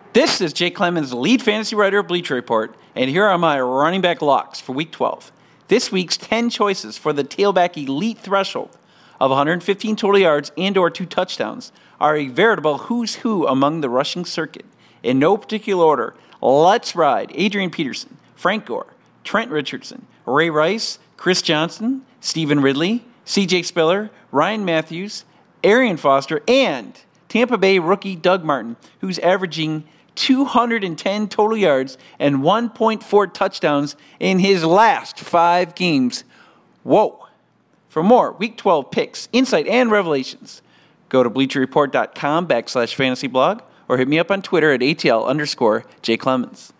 This is Jay Clemens, lead fantasy writer of Bleacher Report, and here are my running back locks for Week 12. This week's 10 choices for the tailback elite threshold of 115 total yards and or 2 touchdowns are a veritable who's who among the rushing circuit. In no particular order, let's ride Adrian Peterson, Frank Gore, Trent Richardson, Ray Rice, Chris Johnson, Stephen Ridley, C.J. Spiller, Ryan Matthews, Arian Foster, and Tampa Bay rookie Doug Martin, who's averaging 210 total yards and 1.4 touchdowns in his last 5 games. Whoa. For more Week 12 picks, insight, and revelations, go to BleacherReport.com/fantasyblog or hit me up on Twitter at ATL_Jay Clemens.